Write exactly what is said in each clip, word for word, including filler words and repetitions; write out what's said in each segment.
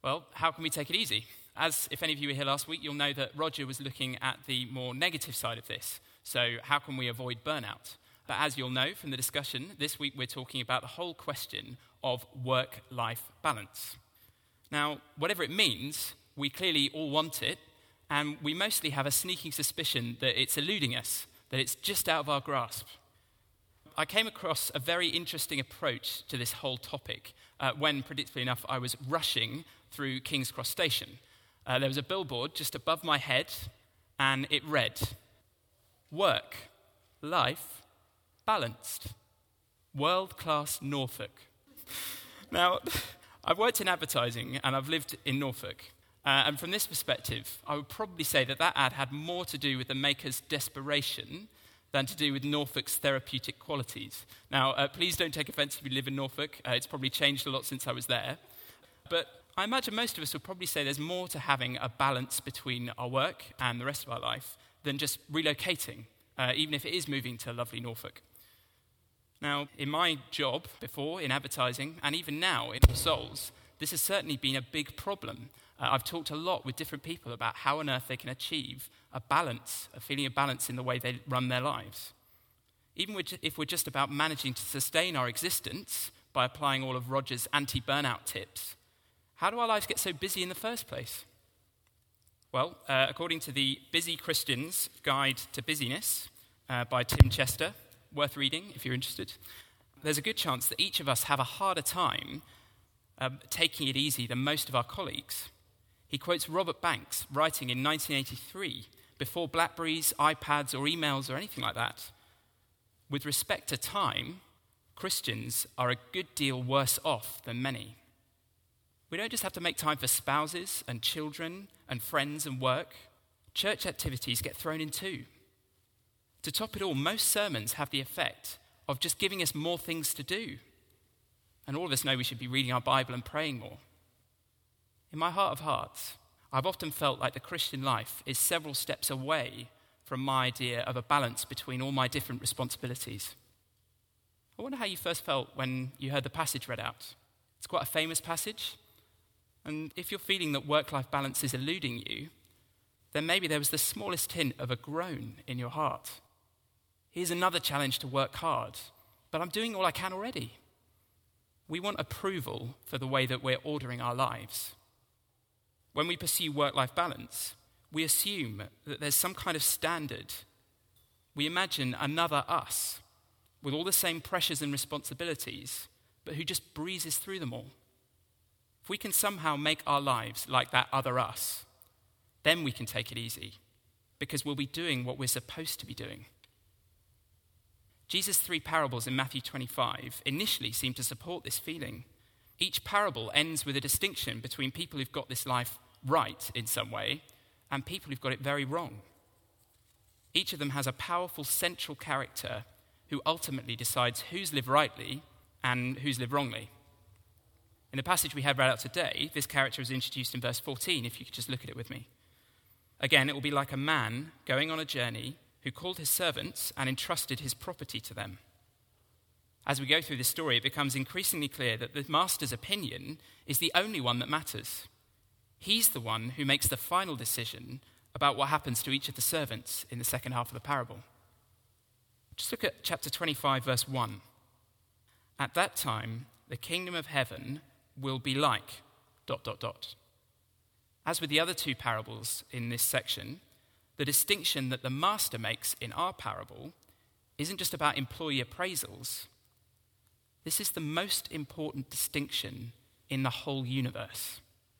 Well, how can we take it easy? As if any of you were here last week, you'll know that Roger was looking at the more negative side of this. So how can we avoid burnout? But as you'll know from the discussion, this week we're talking about the whole question of work-life balance. Now, whatever it means, we clearly all want it, and we mostly have a sneaking suspicion that it's eluding us, that it's just out of our grasp. I came across a very interesting approach to this whole topic uh, when, predictably enough, I was rushing through King's Cross Station. Uh, there was a billboard just above my head, and it read, "Work, life, balanced. World-class Norfolk." Now, I've worked in advertising, and I've lived in Norfolk. Uh, and from this perspective, I would probably say that that ad had more to do with the maker's desperation than to do with Norfolk's therapeutic qualities. Now, uh, please don't take offense if you live in Norfolk. Uh, it's probably changed a lot since I was there. But I imagine most of us will probably say there's more to having a balance between our work and the rest of our life than just relocating, uh, even if it is moving to lovely Norfolk. Now, in my job before, in advertising, and even now in All Souls, this has certainly been a big problem. Uh, I've talked a lot with different people about how on earth they can achieve a balance, a feeling of balance in the way they run their lives. Even if we're just about managing to sustain our existence by applying all of Roger's anti-burnout tips, how do our lives get so busy in the first place? Well, uh, according to the Busy Christian's Guide to Busyness uh, by Tim Chester, worth reading if you're interested, there's a good chance that each of us have a harder time um, taking it easy than most of our colleagues. He quotes Robert Banks, writing in nineteen eighty-three, before BlackBerries, iPads, or emails or anything like that. With respect to time, Christians are a good deal worse off than many. We don't just have to make time for spouses and children and friends and work. Church activities get thrown in too. To top it all, most sermons have the effect of just giving us more things to do. And all of us know we should be reading our Bible and praying more. In my heart of hearts, I've often felt like the Christian life is several steps away from my idea of a balance between all my different responsibilities. I wonder how you first felt when you heard the passage read out. It's quite a famous passage. And if you're feeling that work-life balance is eluding you, then maybe there was the smallest hint of a groan in your heart. Here's another challenge to work hard, but I'm doing all I can already. We want approval for the way that we're ordering our lives. When we pursue work-life balance, we assume that there's some kind of standard. We imagine another us with all the same pressures and responsibilities, but who just breezes through them all. If we can somehow make our lives like that other us, then we can take it easy, because we'll be doing what we're supposed to be doing. Jesus' three parables in Matthew twenty-five initially seem to support this feeling. Each parable ends with a distinction between people who've got this life right in some way and people who've got it very wrong. Each of them has a powerful central character who ultimately decides who's lived rightly and who's lived wrongly. In the passage we had read out today, this character is introduced in verse fourteen, if you could just look at it with me. Again, it will be like a man going on a journey who called his servants and entrusted his property to them. As we go through this story, it becomes increasingly clear that the master's opinion is the only one that matters. He's the one who makes the final decision about what happens to each of the servants in the second half of the parable. Just look at chapter twenty-five, verse one. At that time, the kingdom of heaven will be like dot, dot, dot. As with the other two parables in this section, the distinction that the master makes in our parable isn't just about employee appraisals. This is the most important distinction in the whole universe.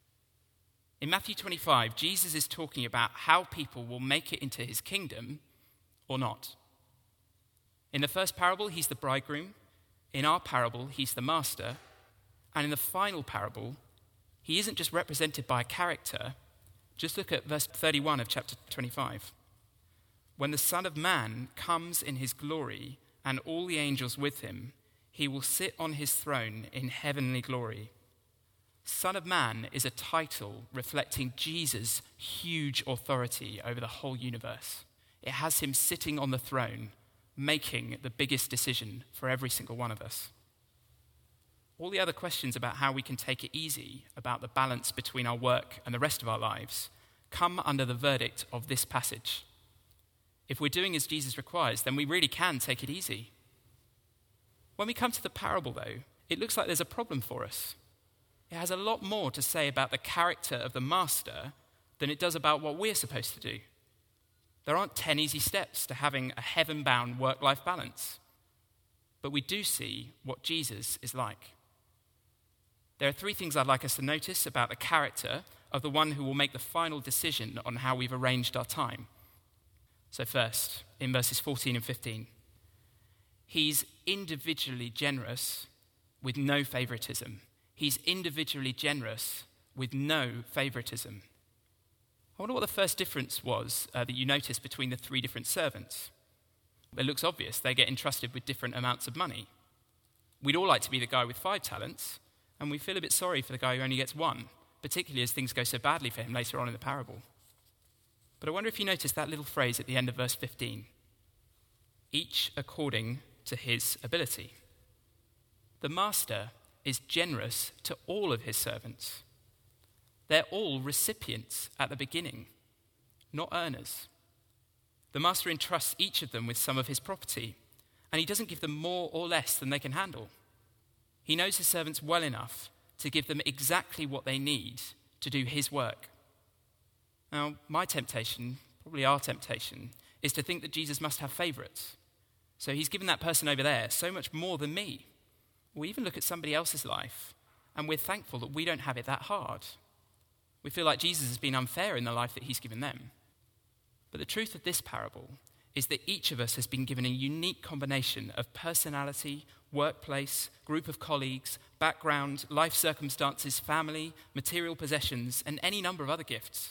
In Matthew twenty-five, Jesus is talking about how people will make it into his kingdom or not. In the first parable, he's the bridegroom. In our parable, he's the master. And in the final parable, he isn't just represented by a character. Just look at verse thirty-one of chapter twenty-five. When the Son of Man comes in his glory and all the angels with him, he will sit on his throne in heavenly glory. Son of Man is a title reflecting Jesus' huge authority over the whole universe. It has him sitting on the throne, making the biggest decision for every single one of us. All the other questions about how we can take it easy, about the balance between our work and the rest of our lives, come under the verdict of this passage. If we're doing as Jesus requires, then we really can take it easy. When we come to the parable, though, it looks like there's a problem for us. It has a lot more to say about the character of the master than it does about what we're supposed to do. There aren't ten easy steps to having a heaven-bound work-life balance. But we do see what Jesus is like. There are three things I'd like us to notice about the character of the one who will make the final decision on how we've arranged our time. So first, in verses fourteen and fifteen, he's individually generous with no favoritism. He's individually generous with no favoritism. I wonder what the first difference was uh, that you noticed between the three different servants. It looks obvious. They get entrusted with different amounts of money. We'd all like to be the guy with five talents, and we feel a bit sorry for the guy who only gets one, particularly as things go so badly for him later on in the parable. But I wonder if you noticed that little phrase at the end of verse fifteen. Each according to his ability. The master is generous to all of his servants. They're all recipients at the beginning, not earners. The master entrusts each of them with some of his property, and he doesn't give them more or less than they can handle. He knows his servants well enough to give them exactly what they need to do his work. Now, my temptation, probably our temptation, is to think that Jesus must have favorites. So he's given that person over there so much more than me. We even look at somebody else's life, and we're thankful that we don't have it that hard. We feel like Jesus has been unfair in the life that he's given them. But the truth of this parable is that each of us has been given a unique combination of personality, workplace, group of colleagues, background, life circumstances, family, material possessions, and any number of other gifts.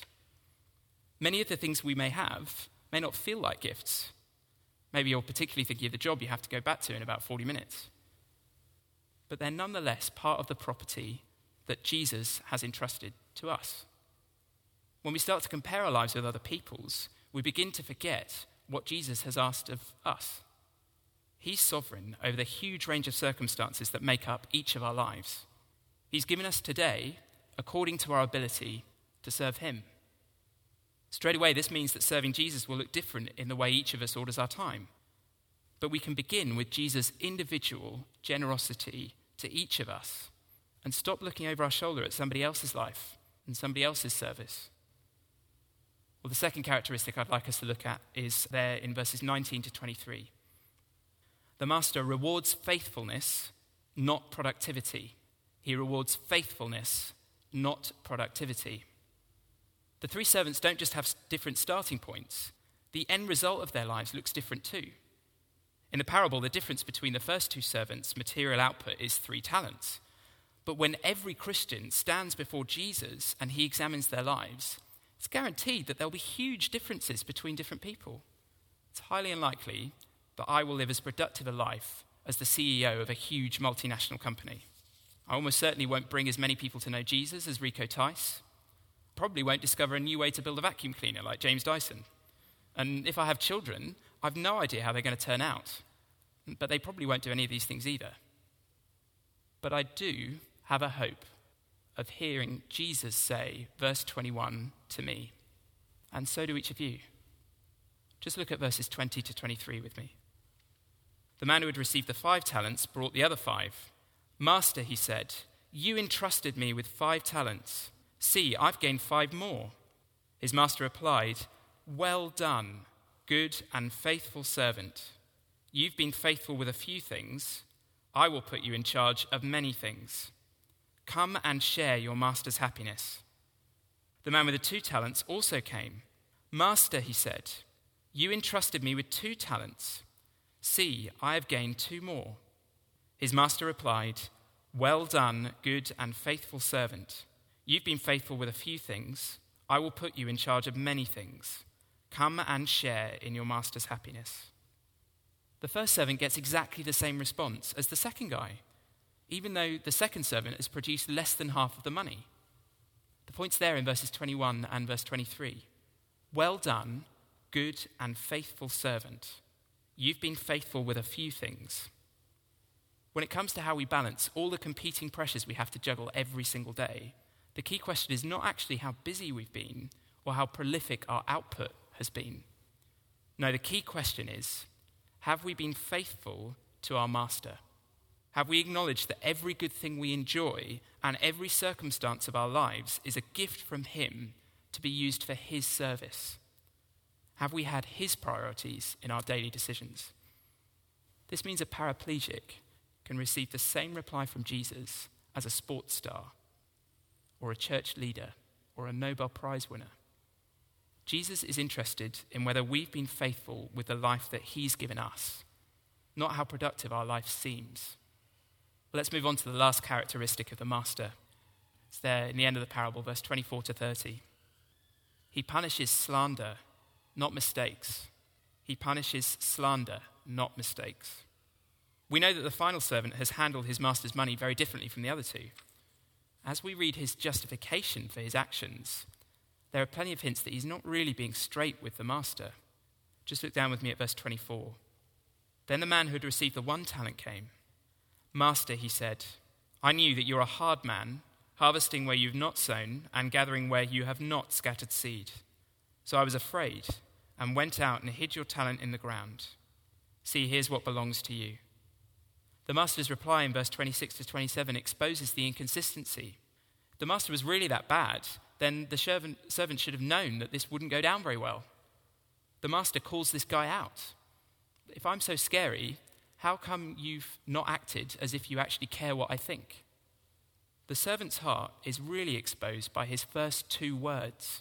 Many of the things we may have may not feel like gifts. Maybe you're particularly thinking of the job you have to go back to in about forty minutes. But they're nonetheless part of the property that Jesus has entrusted to us. When we start to compare our lives with other people's, we begin to forget what Jesus has asked of us. He's sovereign over the huge range of circumstances that make up each of our lives. He's given us today, according to our ability, to serve him. Straight away, this means that serving Jesus will look different in the way each of us orders our time. But we can begin with Jesus' individual generosity to each of us and stop looking over our shoulder at somebody else's life and somebody else's service. Well, the second characteristic I'd like us to look at is there in verses nineteen to twenty-three. The master rewards faithfulness, not productivity. He rewards faithfulness, not productivity. The three servants don't just have different starting points. The end result of their lives looks different too. In the parable, the difference between the first two servants' material output is three talents. But when every Christian stands before Jesus and he examines their lives, it's guaranteed that there'll be huge differences between different people. It's highly unlikely that I will live as productive a life as the C E O of a huge multinational company. I almost certainly won't bring as many people to know Jesus as Rico Tice. Probably won't discover a new way to build a vacuum cleaner like James Dyson. And if I have children, I've no idea how they're going to turn out. But they probably won't do any of these things either. But I do have a hope of hearing Jesus say, verse twenty-one, to me. And so do each of you. Just look at verses twenty to twenty-three with me. The man who had received the five talents brought the other five. Master, he said, you entrusted me with five talents. See, I've gained five more. His master replied, well done, good and faithful servant. You've been faithful with a few things. I will put you in charge of many things. Come and share your master's happiness. The man with the two talents also came. Master, he said, you entrusted me with two talents. See, I have gained two more. His master replied, well done, good and faithful servant. You've been faithful with a few things. I will put you in charge of many things. Come and share in your master's happiness. The first servant gets exactly the same response as the second guy, even though the second servant has produced less than half of the money. The point's there in verses twenty-one and verse twenty-three. Well done, good and faithful servant. You've been faithful with a few things. When it comes to how we balance all the competing pressures we have to juggle every single day, the key question is not actually how busy we've been or how prolific our output has been. No, the key question is, have we been faithful to our master? Have we acknowledged that every good thing we enjoy and every circumstance of our lives is a gift from him to be used for his service? Have we had his priorities in our daily decisions? This means a paraplegic can receive the same reply from Jesus as a sports star or a church leader or a Nobel Prize winner. Jesus is interested in whether we've been faithful with the life that he's given us, not how productive our life seems. But let's move on to the last characteristic of the master. It's there in the end of the parable, verse twenty-four to thirty. He punishes slander, not mistakes. He punishes slander, not mistakes. We know that the final servant has handled his master's money very differently from the other two. As we read his justification for his actions, there are plenty of hints that he's not really being straight with the master. Just look down with me at verse twenty-four. Then the man who had received the one talent came. Master, he said, I knew that you're a hard man, harvesting where you've not sown and gathering where you have not scattered seed. So I was afraid and went out and hid your talent in the ground. See, here's what belongs to you. The master's reply in verse twenty-six to twenty-seven exposes the inconsistency. If the master was really that bad, then the servant, servant should have known that this wouldn't go down very well. The master calls this guy out. If I'm so scary, how come you've not acted as if you actually care what I think? The servant's heart is really exposed by his first two words.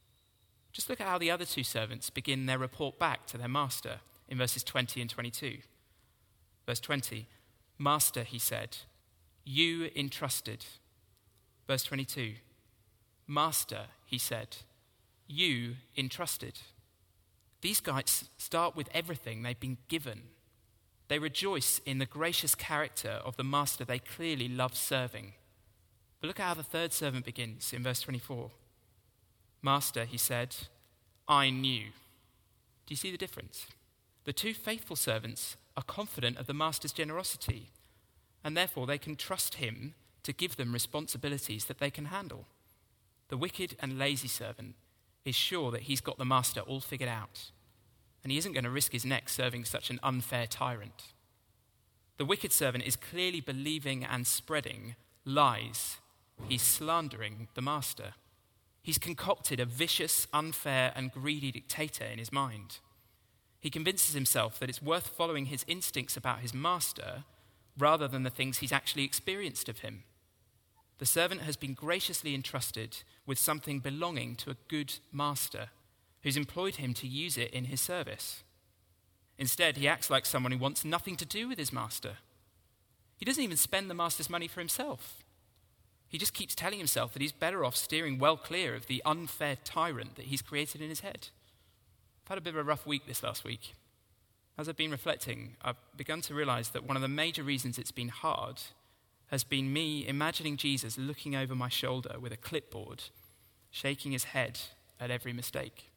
Just look at how the other two servants begin their report back to their master in verses twenty and twenty-two. Verse twenty, Master, he said, you entrusted. Verse twenty-two, Master, he said, you entrusted. These guys start with everything they've been given. They rejoice in the gracious character of the master they clearly love serving. But look at how the third servant begins in verse twenty-four. Master, he said, I knew. Do you see the difference? The two faithful servants are confident of the master's generosity, and therefore they can trust him to give them responsibilities that they can handle. The wicked and lazy servant is sure that he's got the master all figured out, and he isn't going to risk his neck serving such an unfair tyrant. The wicked servant is clearly believing and spreading lies. He's slandering the master. He's concocted a vicious, unfair, and greedy dictator in his mind. He convinces himself that it's worth following his instincts about his master rather than the things he's actually experienced of him. The servant has been graciously entrusted with something belonging to a good master who's employed him to use it in his service. Instead, he acts like someone who wants nothing to do with his master. He doesn't even spend the master's money for himself. He just keeps telling himself that he's better off steering well clear of the unfair tyrant that he's created in his head. I've had a bit of a rough week this last week. As I've been reflecting, I've begun to realize that one of the major reasons it's been hard has been me imagining Jesus looking over my shoulder with a clipboard, shaking his head at every mistake.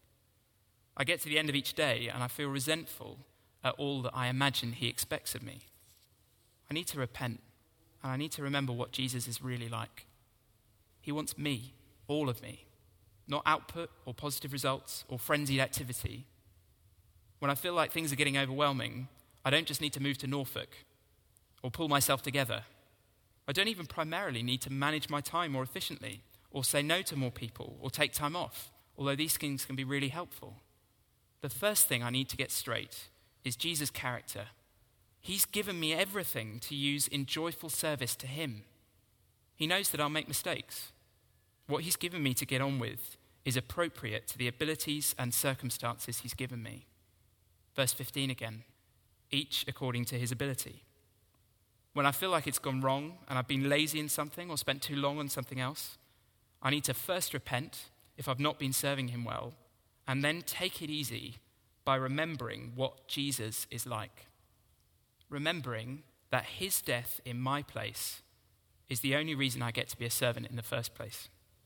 I get to the end of each day and I feel resentful at all that I imagine he expects of me. I need to repent, and I need to remember what Jesus is really like. He wants me, all of me, not output or positive results or frenzied activity. When I feel like things are getting overwhelming, I don't just need to move to Norfolk or pull myself together. I don't even primarily need to manage my time more efficiently or say no to more people or take time off, although these things can be really helpful. The first thing I need to get straight is Jesus' character. He's given me everything to use in joyful service to him. He knows that I'll make mistakes. What he's given me to get on with is appropriate to the abilities and circumstances he's given me. Verse fifteen again, each according to his ability. When I feel like it's gone wrong and I've been lazy in something or spent too long on something else, I need to first repent if I've not been serving him well, and then take it easy by remembering what Jesus is like. Remembering that his death in my place is the only reason I get to be a servant in the first place.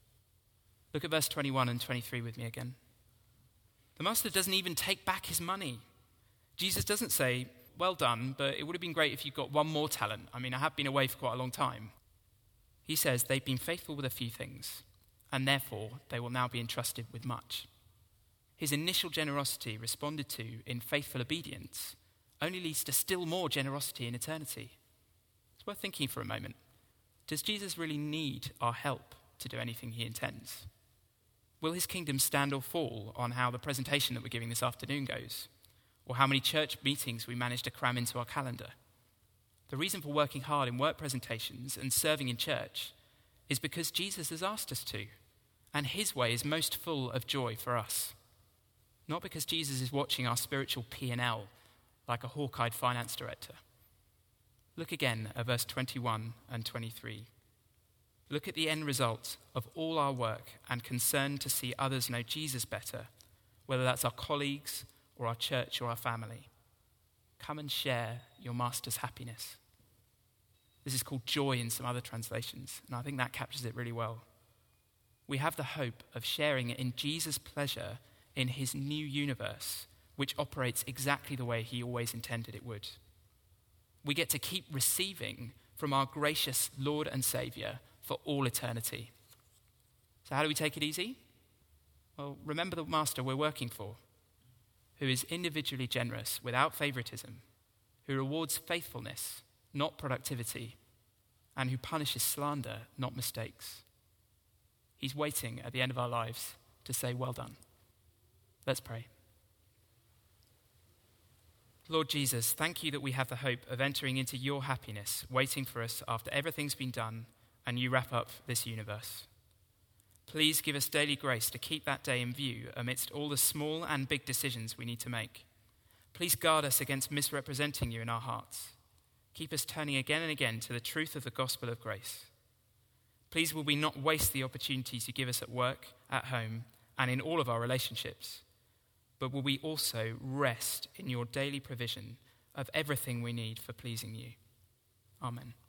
Look at verse twenty-one and twenty-three with me again. The master doesn't even take back his money. Jesus doesn't say, well done, but it would have been great if you got one more talent. I mean, I have been away for quite a long time. He says they've been faithful with a few things, and therefore they will now be entrusted with much. His initial generosity, responded to in faithful obedience, only leads to still more generosity in eternity. It's worth thinking for a moment. Does Jesus really need our help to do anything he intends? Will his kingdom stand or fall on how the presentation that we're giving this afternoon goes, or how many church meetings we manage to cram into our calendar? The reason for working hard in work presentations and serving in church is because Jesus has asked us to, and his way is most full of joy for us. Not because Jesus is watching our spiritual P and L like a hawk-eyed finance director. Look again at verse twenty-one and twenty-three. Look at the end result of all our work and concern to see others know Jesus better, whether that's our colleagues or our church or our family. Come and share your master's happiness. This is called joy in some other translations, and I think that captures it really well. We have the hope of sharing in Jesus' pleasure in his new universe, which operates exactly the way he always intended it would. We get to keep receiving from our gracious Lord and Savior for all eternity. So how do we take it easy? Well, remember the master we're working for, who is individually generous without favoritism, who rewards faithfulness, not productivity, and who punishes slander, not mistakes. He's waiting at the end of our lives to say, well done. Let's pray. Lord Jesus, thank you that we have the hope of entering into your happiness, waiting for us after everything's been done and you wrap up this universe. Please give us daily grace to keep that day in view amidst all the small and big decisions we need to make. Please guard us against misrepresenting you in our hearts. Keep us turning again and again to the truth of the gospel of grace. Please will we not waste the opportunities you give us at work, at home, and in all of our relationships, but will we also rest in your daily provision of everything we need for pleasing you. Amen.